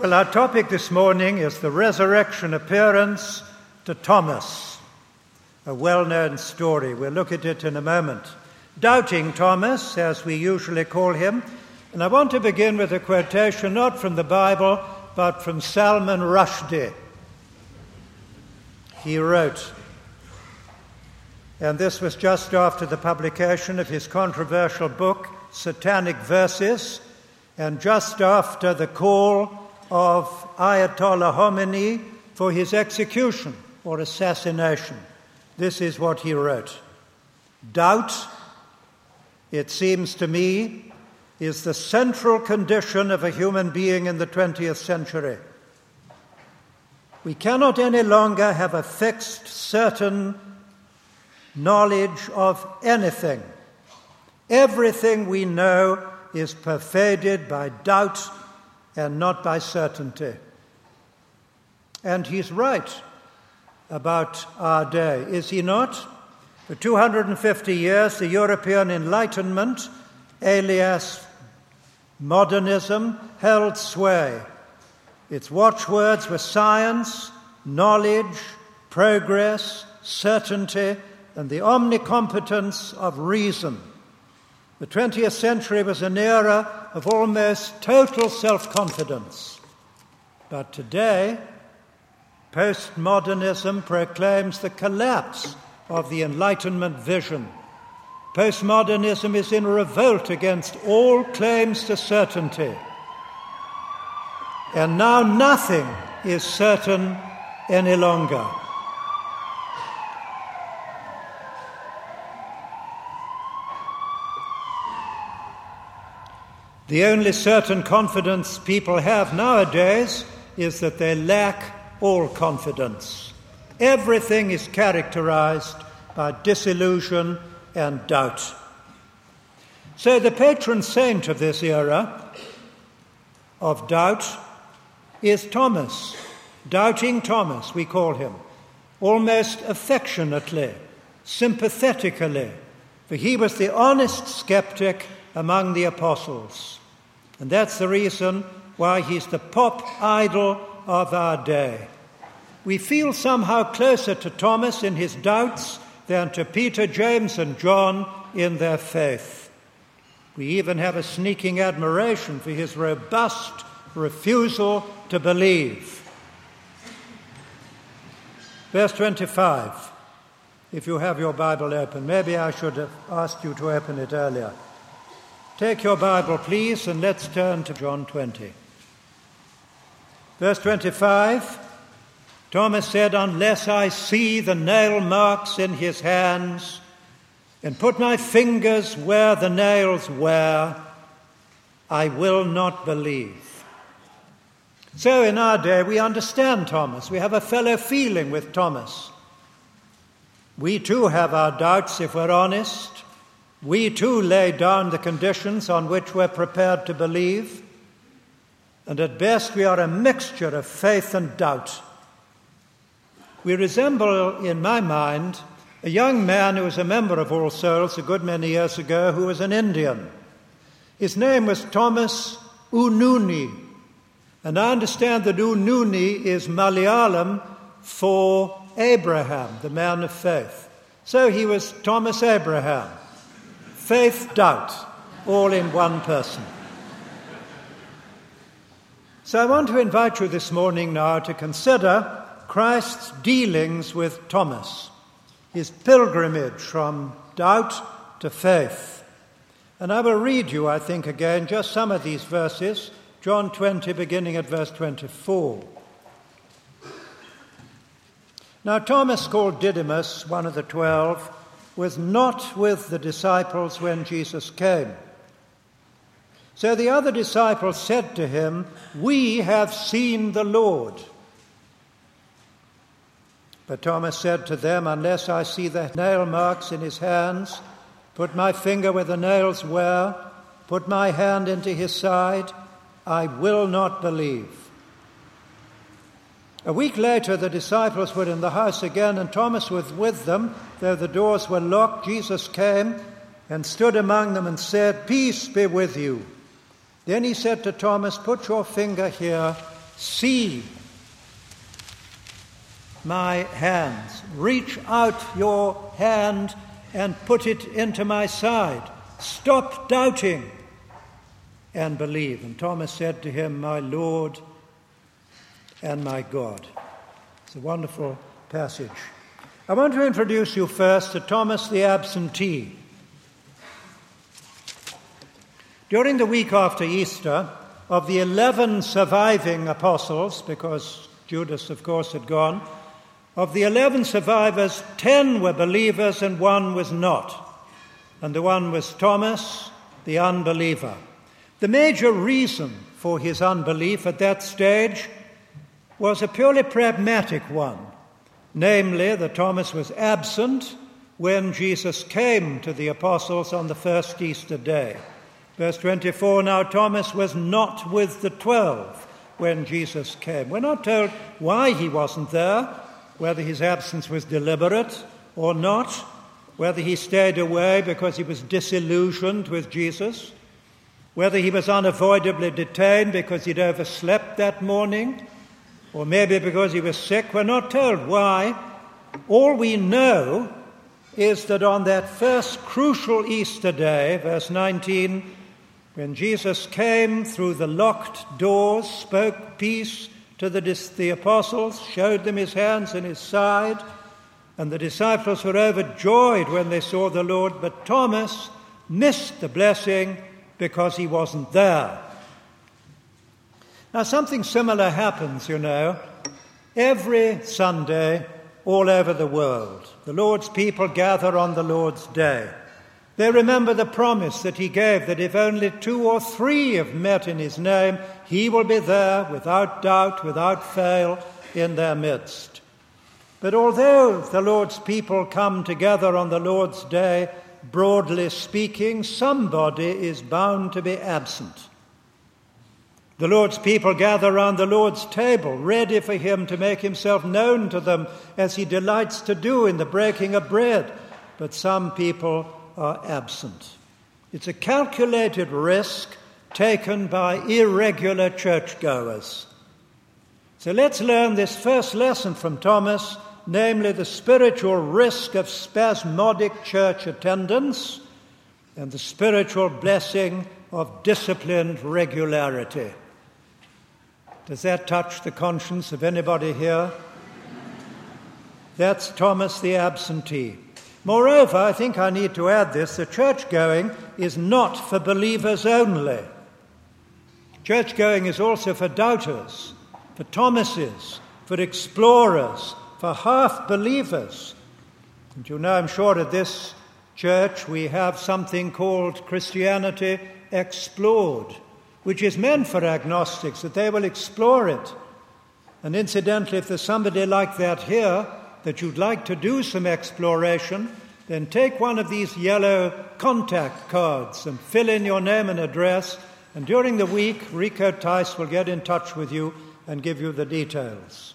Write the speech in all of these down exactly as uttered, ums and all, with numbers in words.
Well, our topic this morning is the resurrection appearance to Thomas, a well-known story. We'll look at it in a moment. Doubting Thomas, as we usually call him. And I want to begin with a quotation not from the Bible, but from Salman Rushdie. He wrote, and this was just after the publication of his controversial book, Satanic Verses, and just after the call of Ayatollah Khomeini for his execution or assassination. This is what he wrote. Doubt, it seems to me, is the central condition of a human being in the twentieth century. We cannot any longer have a fixed, certain knowledge of anything. Everything we know is pervaded by doubt and not by certainty. And he's right about our day, is he not? For two hundred fifty years, the European Enlightenment, alias modernism, held sway. Its watchwords were science, knowledge, progress, certainty, and the omnicompetence of reason. The twentieth century was an era of almost total self-confidence. But today, postmodernism proclaims the collapse of the Enlightenment vision. Postmodernism is in revolt against all claims to certainty. And now nothing is certain any longer. The only certain confidence people have nowadays is that they lack all confidence. Everything is characterized by disillusion and doubt. So the patron saint of this era of doubt is Thomas, Doubting Thomas, we call him, almost affectionately, sympathetically, for he was the honest skeptic among the apostles. And that's the reason why he's the pop idol of our day. We feel somehow closer to Thomas in his doubts than to Peter, James, and John in their faith. We even have a sneaking admiration for his robust refusal to believe. Verse twenty-five, if you have your Bible open. Maybe I should have asked you to open it earlier. Take your Bible, please, and let's turn to John twenty. Verse twenty-five, Thomas said, "Unless I see the nail marks in his hands and put my fingers where the nails were, I will not believe." So in our day, we understand Thomas. We have a fellow feeling with Thomas. We too have our doubts, if we're honest. We too lay down the conditions on which we're prepared to believe. And at best, we are a mixture of faith and doubt. We resemble, in my mind, a young man who was a member of All Souls a good many years ago who was an Indian. His name was Thomas Ununi. And I understand that Ununi is Malayalam for Abraham, the man of faith. So he was Thomas Abraham. Faith, doubt, all in one person. So I want to invite you this morning now to consider Christ's dealings with Thomas, his pilgrimage from doubt to faith. And I will read you, I think, again, just some of these verses, John twenty, beginning at verse twenty-four. Now Thomas, called Didymus, one of the twelve, was not with the disciples when Jesus came. So the other disciples said to him, "We have seen the Lord." But Thomas said to them, "Unless I see the nail marks in his hands, put my finger where the nails were, put my hand into his side, I will not believe." A week later, the disciples were in the house again, and Thomas was with them. Though the doors were locked, Jesus came and stood among them and said, "Peace be with you." Then he said to Thomas, "Put your finger here see my hands. Reach out your hand and put it into my side. Stop doubting and believe. And Thomas said to him, my Lord and my God. It's a wonderful passage. I want to introduce you first to Thomas the absentee. During the week after Easter, of the eleven surviving apostles, because Judas, of course, had gone, of the eleven survivors, ten were believers and one was not. And the one was Thomas, the unbeliever. The major reason for his unbelief at that stage was a purely pragmatic one, namely that Thomas was absent when Jesus came to the apostles on the first Easter day. Verse twenty-four, now Thomas was not with the twelve when Jesus came. We're not told why he wasn't there, whether his absence was deliberate or not, whether he stayed away because he was disillusioned with Jesus, whether he was unavoidably detained because he'd overslept that morning, or maybe because he was sick. We're not told why. All we know is that on that first crucial Easter day, verse nineteen, when Jesus came through the locked doors, spoke peace to the, the apostles, showed them his hands and his side, and the disciples were overjoyed when they saw the Lord, but Thomas missed the blessing because he wasn't there. Now, something similar happens, you know, every Sunday all over the world. The Lord's people gather on the Lord's day. They remember the promise that he gave, that if only two or three have met in his name, he will be there without doubt, without fail, in their midst. But although the Lord's people come together on the Lord's day, broadly speaking, somebody is bound to be absent. The Lord's people gather round the Lord's table, ready for him to make himself known to them as he delights to do in the breaking of bread. But some people are absent. It's a calculated risk taken by irregular churchgoers. So let's learn this first lesson from Thomas, namely the spiritual risk of spasmodic church attendance and the spiritual blessing of disciplined regularity. Does that touch the conscience of anybody here? That's Thomas the absentee. Moreover, I think I need to add this, the church-going is not for believers only. Church-going is also for doubters, for Thomases, for explorers, for half-believers. And you know, I'm sure at this church we have something called Christianity Explored, which is meant for agnostics, that they will explore it. And incidentally, if there's somebody like that here, that you'd like to do some exploration, then take one of these yellow contact cards and fill in your name and address, and during the week, Rico Tice will get in touch with you and give you the details.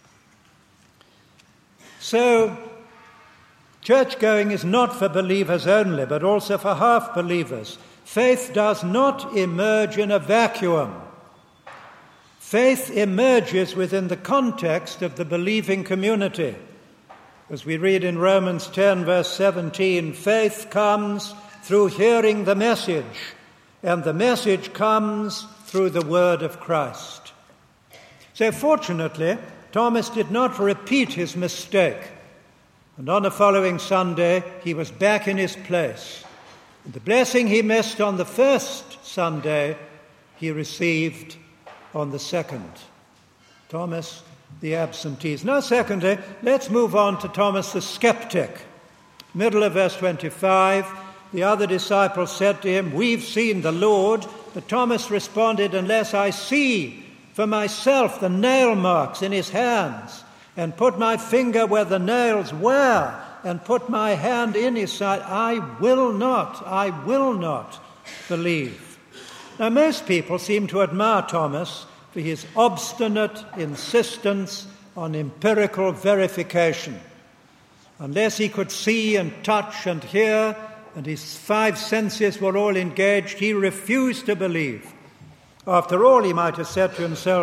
So, church-going is not for believers only, but also for half-believers. Faith does not emerge in a vacuum. Faith emerges within the context of the believing community. As we read in Romans ten, verse seventeen, faith comes through hearing the message, and the message comes through the word of Christ. So fortunately, Thomas did not repeat his mistake, and on the following Sunday he was back in his place. And the blessing he missed on the first Sunday, he received on the second. Thomas the absentees. Now, secondly, let's move on to Thomas the skeptic. Middle of verse twenty-five, the other disciples said to him, "We've seen the Lord." But Thomas responded, "Unless I see for myself the nail marks in his hands, and put my finger where the nails were, and put my hand in his side, I will not, I will not believe." Now, most people seem to admire Thomas for his obstinate insistence on empirical verification. Unless he could see and touch and hear, and his five senses were all engaged, he refused to believe. After all, he might have said to himself,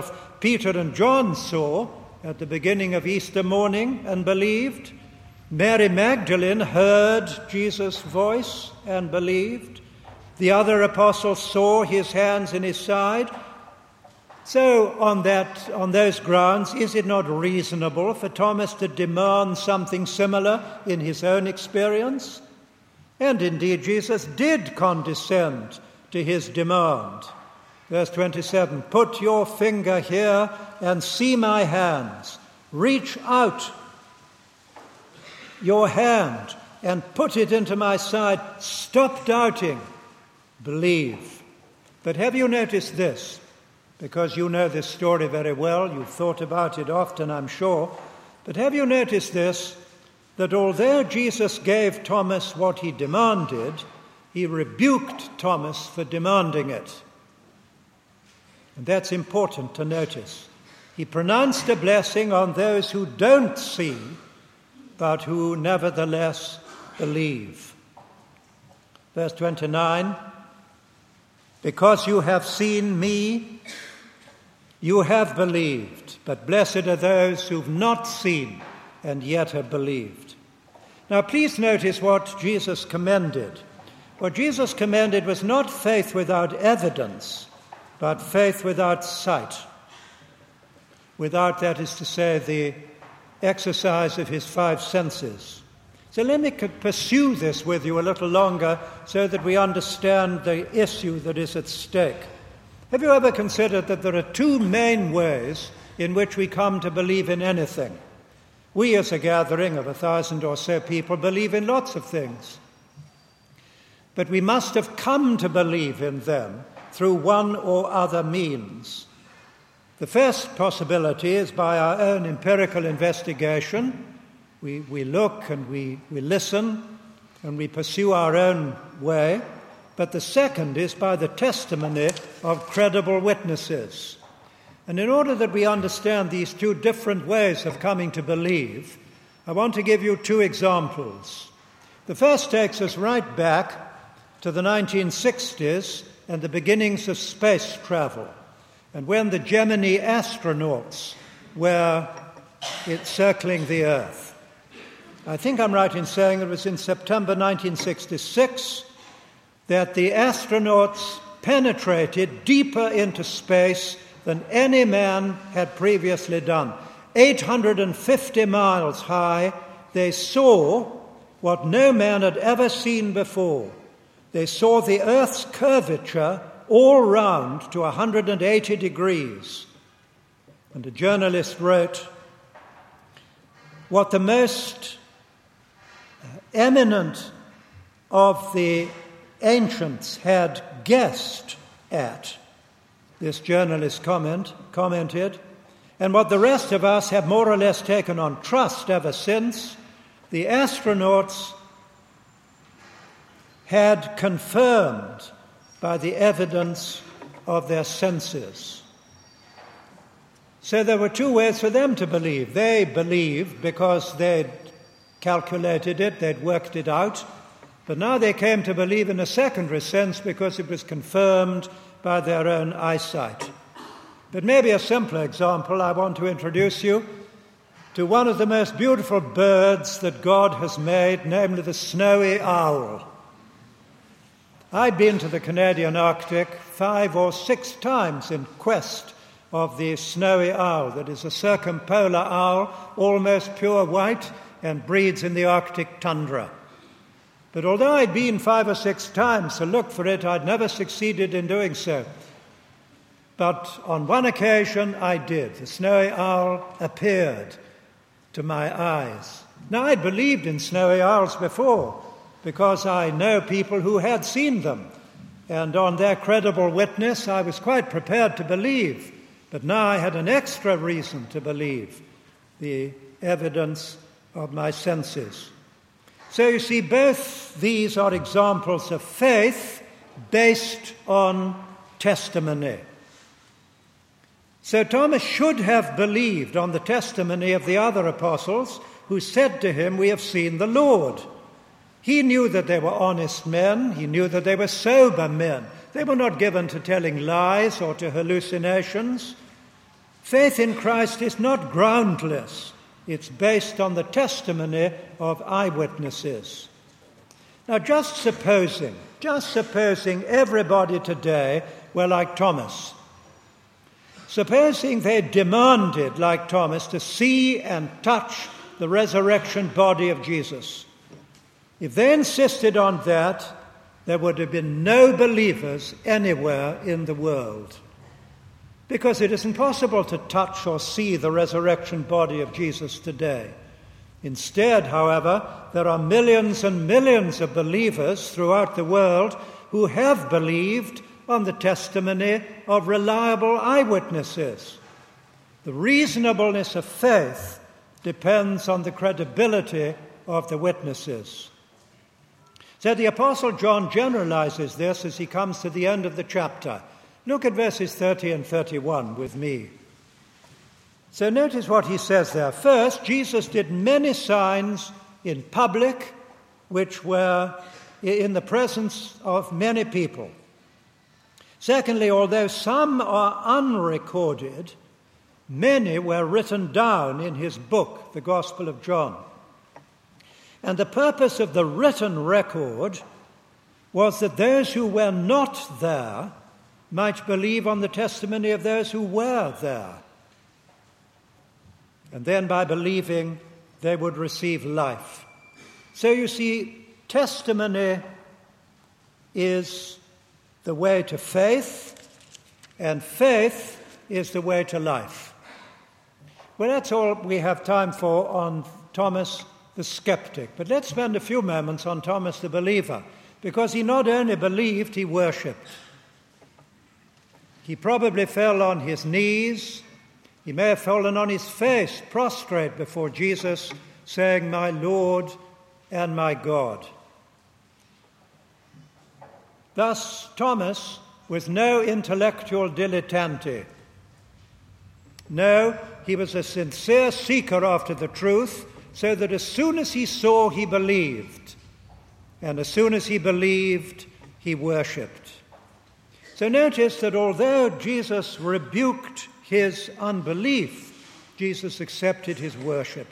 Peter and John saw at the beginning of Easter morning and believed. Mary Magdalene heard Jesus' voice and believed. The other apostles saw his hands in his side. So on that, on those grounds, is it not reasonable for Thomas to demand something similar in his own experience? And indeed, Jesus did condescend to his demand. Verse twenty-seven, put your finger here and see my hands. Reach out your hand and put it into my side. Stop doubting. Believe. But have you noticed this? Because you know this story very well. You've thought about it often, I'm sure. But have you noticed this? That although Jesus gave Thomas what he demanded, he rebuked Thomas for demanding it. And that's important to notice. He pronounced a blessing on those who don't see, but who nevertheless believe. Verse twenty-nine, because you have seen me, you have believed, but blessed are those who've not seen and yet have believed. Now please notice what Jesus commended. What Jesus commended was not faith without evidence, but faith without sight. Without, that is to say, the exercise of his five senses. So let me pursue this with you a little longer so that we understand the issue that is at stake. Have you ever considered that there are two main ways in which we come to believe in anything? We, as a gathering of a thousand or so people, believe in lots of things. But we must have come to believe in them through one or other means. The first possibility is by our own empirical investigation. We, we look and we, we listen and we pursue our own way. But the second is by the testimony of credible witnesses. And in order that we understand these two different ways of coming to believe, I want to give you two examples. The first takes us right back to the nineteen sixties and the beginnings of space travel, and when the Gemini astronauts were circling the Earth. I think I'm right in saying it was in September nineteen sixty-six that the astronauts penetrated deeper into space than any man had previously done. eight hundred fifty miles high, they saw what no man had ever seen before. They saw the Earth's curvature all round to one hundred eighty degrees. And a journalist wrote, what the most eminent of the ancients had guessed at, this journalist comment, commented, and what the rest of us have more or less taken on trust ever since, the astronauts had confirmed by the evidence of their senses. So there were two ways for them to believe. They believed because they'd calculated it, they'd worked it out, but now they came to believe in a secondary sense because it was confirmed by their own eyesight. But maybe a simpler example, I want to introduce you to one of the most beautiful birds that God has made, namely the snowy owl. I'd been to the Canadian Arctic five or six times in quest of the snowy owl, that is a circumpolar owl, almost pure white, and breeds in the Arctic tundra. But although I'd been five or six times to look for it, I'd never succeeded in doing so. But on one occasion I did. The snowy owl appeared to my eyes. Now, I'd believed in snowy owls before, because I know people who had seen them. And on their credible witness, I was quite prepared to believe. But now I had an extra reason to believe, the evidence of my senses. So you see, both these are examples of faith based on testimony. So Thomas should have believed on the testimony of the other apostles who said to him, "We have seen the Lord." He knew that they were honest men. He knew that they were sober men. They were not given to telling lies or to hallucinations. Faith in Christ is not groundless. It's based on the testimony of eyewitnesses. Now, just supposing, just supposing everybody today were like Thomas. Supposing they demanded, like Thomas, to see and touch the resurrection body of Jesus. If they insisted on that, there would have been no believers anywhere in the world. Because it isn't possible to touch or see the resurrection body of Jesus today. Instead, however, there are millions and millions of believers throughout the world who have believed on the testimony of reliable eyewitnesses. The reasonableness of faith depends on the credibility of the witnesses. So the Apostle John generalizes this as he comes to the end of the chapter. Look at verses thirty and thirty-one with me. So notice what he says there. First, Jesus did many signs in public, which were in the presence of many people. Secondly, although some are unrecorded, many were written down in his book, the Gospel of John. And the purpose of the written record was that those who were not there might believe on the testimony of those who were there. And then by believing, they would receive life. So you see, testimony is the way to faith, and faith is the way to life. Well, that's all we have time for on Thomas the skeptic. But let's spend a few moments on Thomas the believer, because he not only believed, he worshipped. He probably fell on his knees. He may have fallen on his face, prostrate before Jesus, saying, "My Lord and my God." Thus, Thomas was no intellectual dilettante. No, he was a sincere seeker after the truth, so that as soon as he saw, he believed. And as soon as he believed, he worshipped. So notice that although Jesus rebuked his unbelief, Jesus accepted his worship.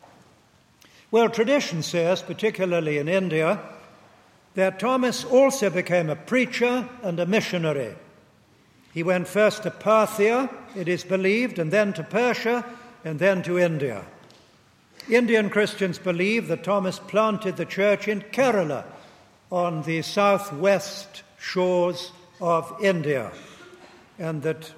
Well, tradition says, particularly in India, that Thomas also became a preacher and a missionary. He went first to Parthia, it is believed, and then to Persia, and then to India. Indian Christians believe that Thomas planted the church in Kerala, on the southwest shores of India, and that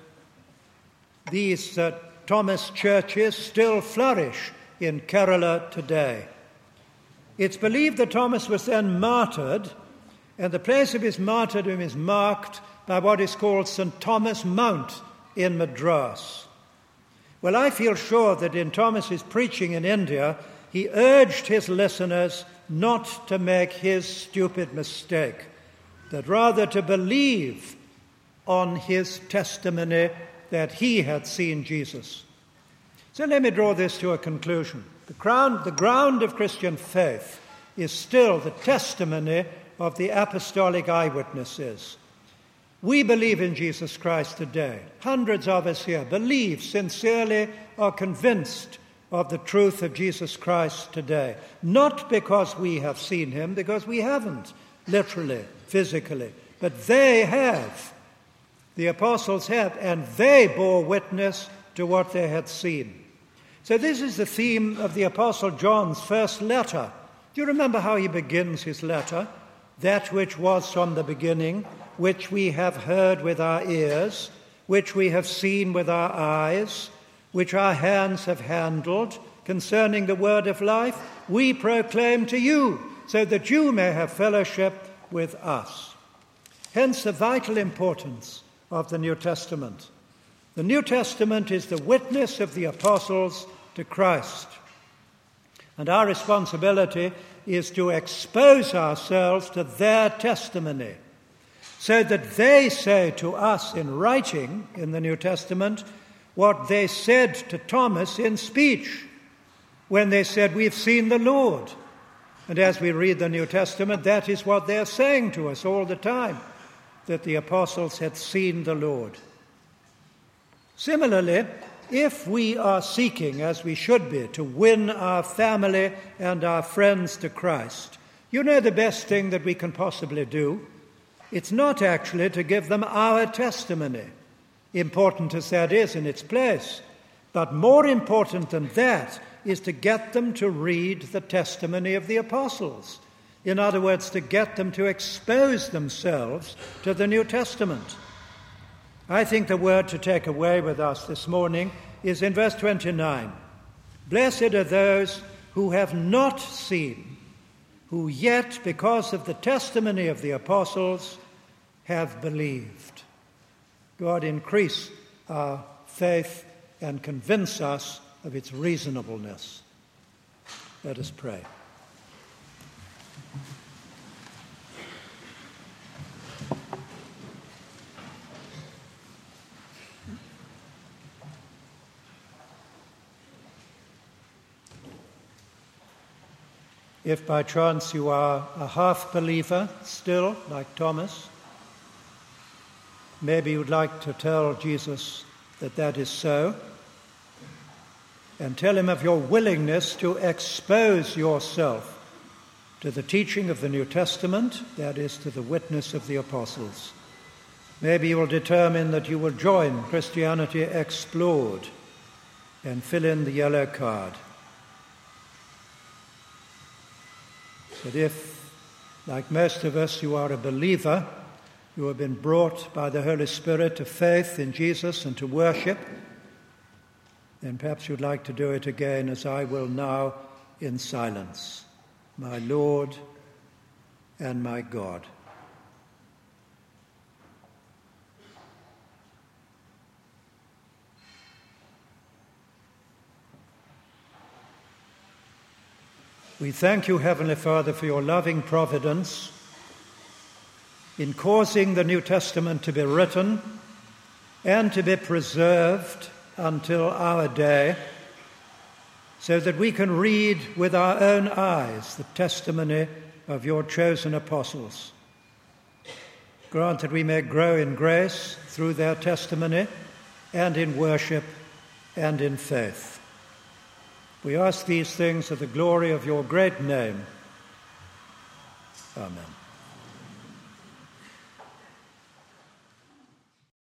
these uh, Thomas churches still flourish in Kerala today. It's believed that Thomas was then martyred, and the place of his martyrdom is marked by what is called Saint Thomas Mount in Madras. Well, I feel sure that in Thomas's preaching in India, he urged his listeners not to make his stupid mistake, but rather to believe on his testimony that he had seen Jesus. So let me draw this to a conclusion. The ground, the ground of Christian faith is still the testimony of the apostolic eyewitnesses. We believe in Jesus Christ today. Hundreds of us here believe sincerely, are convinced of the truth of Jesus Christ today. Not because we have seen him, because we haven't, literally, physically. But they have. The apostles have, and they bore witness to what they had seen. So this is the theme of the Apostle John's first letter. Do you remember how he begins his letter? That which was from the beginning, which we have heard with our ears, which we have seen with our eyes, which our hands have handled, concerning the word of life, we proclaim to you, so that you may have fellowship with us. Hence the vital importance of the New Testament. The New Testament is the witness of the apostles to Christ. And our responsibility is to expose ourselves to their testimony, so that they say to us in writing in the New Testament what they said to Thomas in speech when they said, "We've seen the Lord." And as we read the New Testament, that is what they're saying to us all the time, that the apostles had seen the Lord. Similarly, if we are seeking, as we should be, to win our family and our friends to Christ, you know the best thing that we can possibly do? It's not actually to give them our testimony, important as that is in its place, but more important than that is to get them to read the testimony of the apostles. In other words, to get them to expose themselves to the New Testament. I think the word to take away with us this morning is in verse twenty-nine. Blessed are those who have not seen, who yet, because of the testimony of the apostles, have believed. God, increase our faith and convince us of its reasonableness. Let us pray. If by chance you are a half-believer still, like Thomas, maybe you'd like to tell Jesus that that is so, and tell him of your willingness to expose yourself to the teaching of the New Testament, that is, to the witness of the apostles. Maybe you will determine that you will join Christianity Explored and fill in the yellow card. But if, like most of us, you are a believer, you have been brought by the Holy Spirit to faith in Jesus and to worship, then perhaps you'd like to do it again as I will now in silence. My Lord and my God. We thank you, Heavenly Father, for your loving providence in causing the New Testament to be written and to be preserved until our day, so that we can read with our own eyes the testimony of your chosen apostles. Grant that we may grow in grace through their testimony and in worship and in faith. We ask these things of the glory of your great name. Amen.